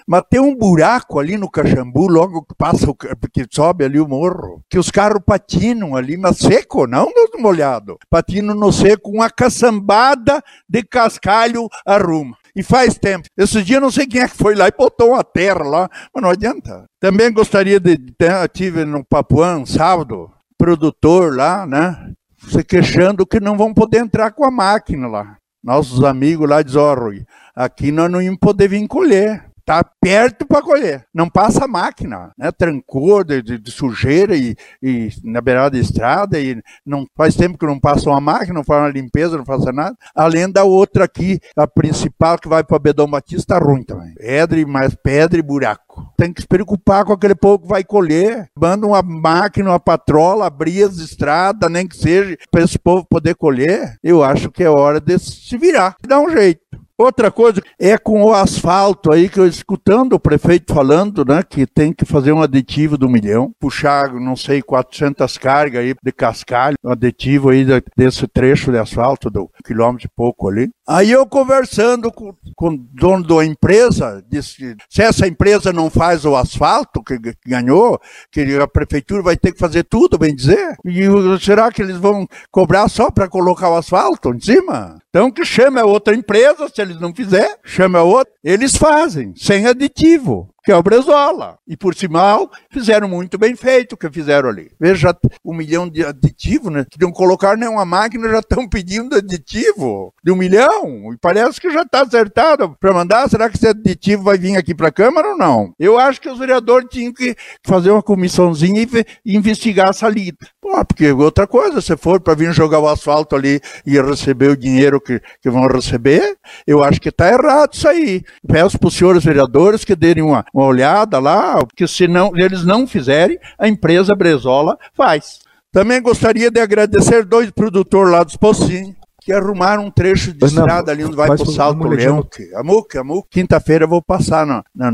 Mas tem um buraco ali no Caxambu, logo que passa, que sobe ali o morro, que os carros patinam ali, mas seco, não molhado. Patinam no seco, uma caçambada de cascalho arruma. E faz tempo. Esse dia não sei quem é que foi lá e botou uma terra lá, mas não adianta. Também gostaria tive no Papuã, sábado, produtor lá, né? Se queixando que não vão poder entrar com a máquina lá. Nossos amigos lá dizem, Rui, aqui nós não íamos poder vir colher. Tá perto para colher. Não passa a máquina, né? Trancou de sujeira e na beirada da estrada e não faz tempo que não passa uma máquina, não faz uma limpeza, não faz nada. Além da outra aqui, a principal que vai para Bedão Batista, tá ruim também. Pedra e buraco. Tem que se preocupar com aquele povo que vai colher. Manda uma máquina, uma patrola, abrir as estradas, nem que seja, para esse povo poder colher. Eu acho que é hora de se virar. Dá um jeito. Outra coisa é com o asfalto aí, que eu escutando o prefeito falando, né, que tem que fazer um aditivo do 1 milhão, puxar, não sei, 400 cargas aí de cascalho, um aditivo aí desse trecho de asfalto do quilômetro e pouco ali. Aí eu conversando com o dono da empresa, disse que se essa empresa não faz o asfalto que ganhou, que a prefeitura vai ter que fazer tudo, bem dizer, e será que eles vão cobrar só para colocar o asfalto em cima? Então que chame a outra empresa, se eles não fizerem, chame a outra, eles fazem, sem aditivo, que é o Brezola. E por sinal, fizeram muito bem feito o que fizeram ali. Veja, 1 milhão de aditivo, né? Que não colocaram nenhuma máquina, já estão pedindo aditivo de 1 milhão. E parece que já está acertado para mandar. Será que esse aditivo vai vir aqui para a Câmara ou não? Eu acho que os vereadores tinham que fazer uma comissãozinha e investigar essa lida. Pô, porque outra coisa, se for para vir jogar o asfalto ali e receber o dinheiro que vão receber, eu acho que está errado isso aí. Peço para os senhores vereadores que derem uma olhada lá, porque se eles não fizerem, a empresa Brezola faz. Também gostaria de agradecer 2 produtores lá dos Pocinhos, que arrumaram um trecho de estrada ali onde vai para o Salto Leão. Amuque. Quinta-feira eu vou passar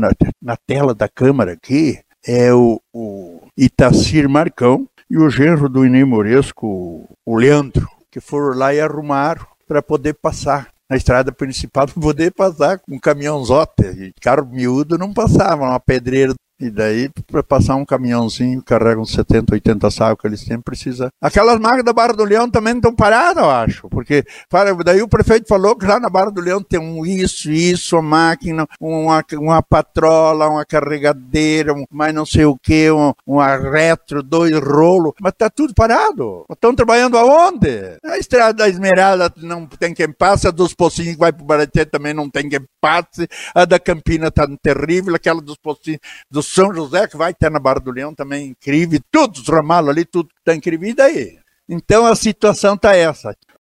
na tela da Câmara aqui, é o Itacir Marcão e o genro do Inei Moresco, o Leandro, que foram lá e arrumaram para poder passar na estrada principal, para poder passar com um caminhãozote. E carro miúdo não passava, uma pedreira. E daí, para passar um caminhãozinho, carrega uns 70, 80 sacos, eles sempre precisam. Aquelas máquinas da Barra do Leão também estão paradas, eu acho. Porque daí o prefeito falou que lá na Barra do Leão tem uma máquina, uma patrola, uma carregadeira, mais não sei o que, uma retro, 2 rolos. Mas tá tudo parado. Estão trabalhando aonde? A estrada da Esmeralda não tem quem passe, a dos Pocinhos que vai pro Baraté também não tem quem passe, a da Campina tá terrível, aquela dos Pocinhos, do São José, que vai ter na Barra do Leão também incrível, todos os ramalos ali, tudo está incrível, e daí? Então a situação está essa.